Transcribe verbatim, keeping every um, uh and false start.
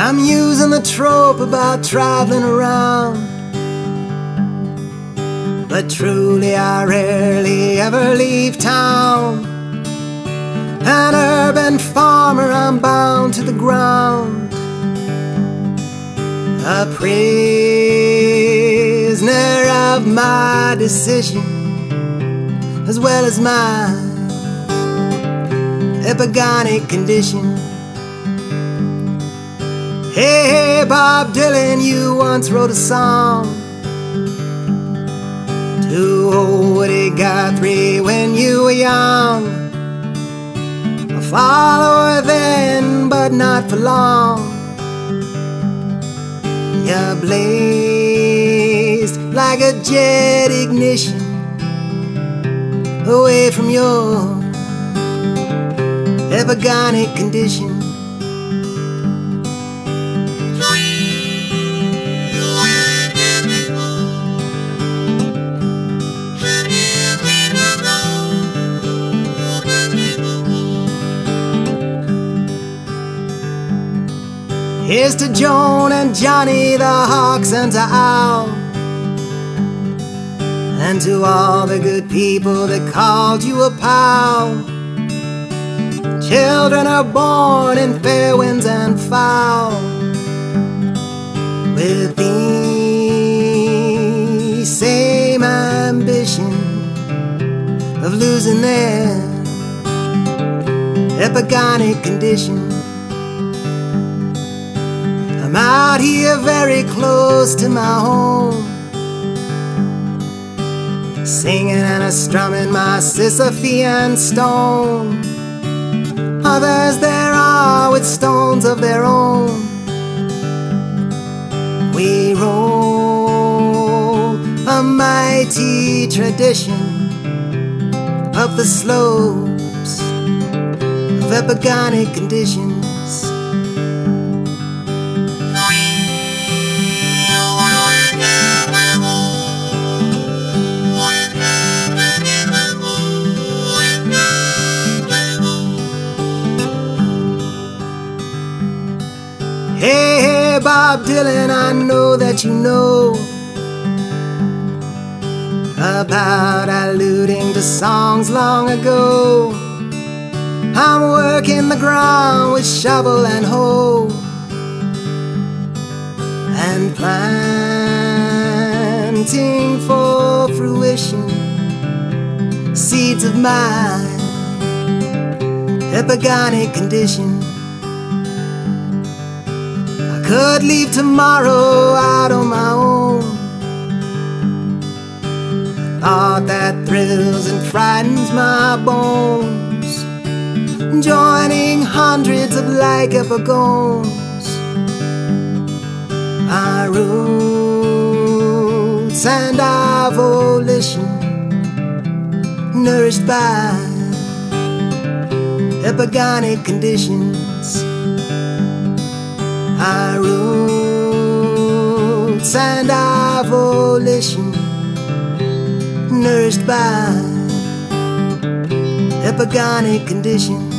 I'm using the trope about traveling around, but truly I rarely ever leave town. An urban farmer, I'm bound to the ground, a prisoner of my decision, as well as my epigonic condition. Hey, hey, Bob Dylan, you once wrote a song to old Woody Guthrie when you were young. A follower then, but not for long. You blazed like a jet ignition away from your epigonic condition. Here's to Joan and Johnny, the hawks and to Owl, and to all the good people that called you a pal. Children are born in fair winds and foul, with the same ambition of losing their epigonic condition. I'm out here very close to my home, singing and a strumming my Sisyphean stone. Others there are with stones of their own. We roll a mighty tradition up the slopes of epigonic conditions. Hey, hey, Bob Dylan, I know that you know about alluding to songs long ago. I'm working the ground with shovel and hoe, and planting for fruition seeds of my epigonic condition. Could leave tomorrow out on my own, a thought that thrills and frightens my bones, joining hundreds of like epigones. Our roots and our volition, nourished by epigonic conditions. Our roots and our volition, nourished by epigonic conditions.